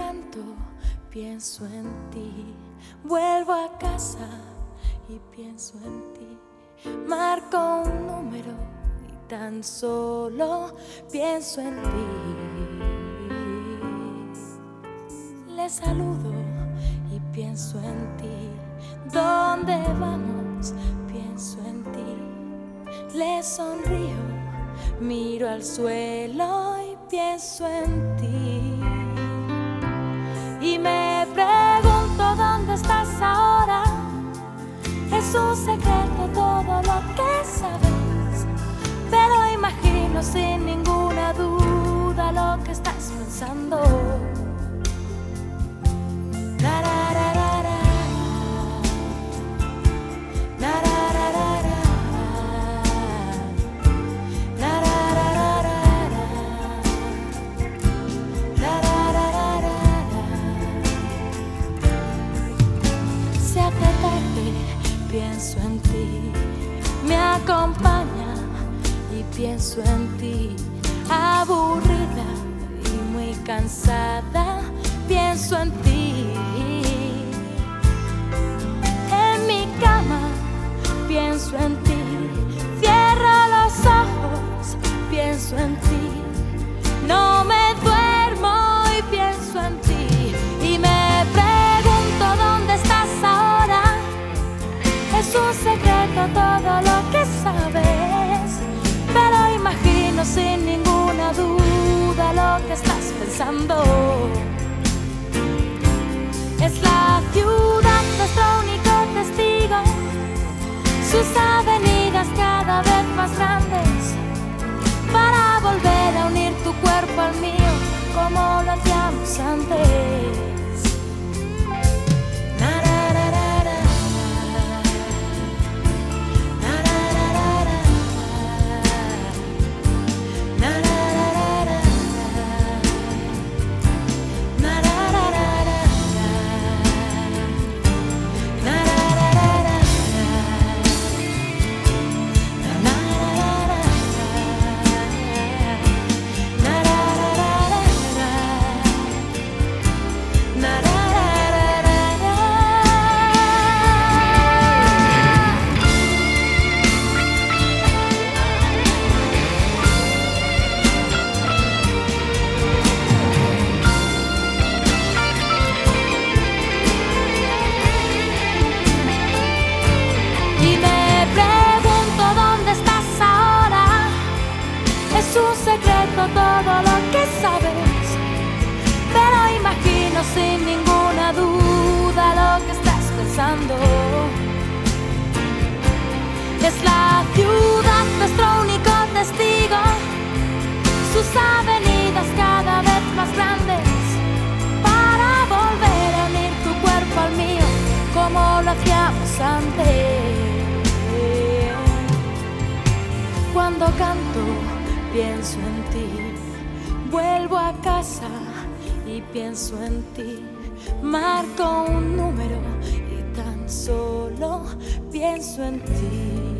canto, pienso en ti. Vuelvo a casa y pienso en ti. Marco un número y tan solo pienso en ti. Le saludo y pienso en ti. ¿Dónde vamos? Pienso en ti. Le sonrío, miro al suelo y pienso en ti. Y me pregunto dónde estás ahora. Es un secreto todo lo que sabes, pero imagino sin ninguna duda lo que estás pensando. Pienso en ti, me acompaña y pienso en ti. Aburrida y muy cansada, pienso en ti. En mi cama, pienso en ti. Cierro los ojos, pienso en ti. No me duermo y pienso en ti. Y me pregunto dónde estás ahora. Es un secreto todo lo que sabes, pero imagino sin ninguna duda lo que estás pensando. Es la ciudad nuestro único testigo, sus avenidas cada vez más grandes, para volver a unir tu cuerpo al mío como lo hacíamos antes. Es un secreto todo lo que sabes, pero imagino sin ninguna duda lo que estás pensando. Es la ciudad nuestro único testigo, sus avenidas cada vez más grandes, para volver a unir tu cuerpo al mío como lo hacíamos antes. Cuando canto, pienso en ti, vuelvo a casa y pienso en ti. Marco un número y tan solo pienso en ti.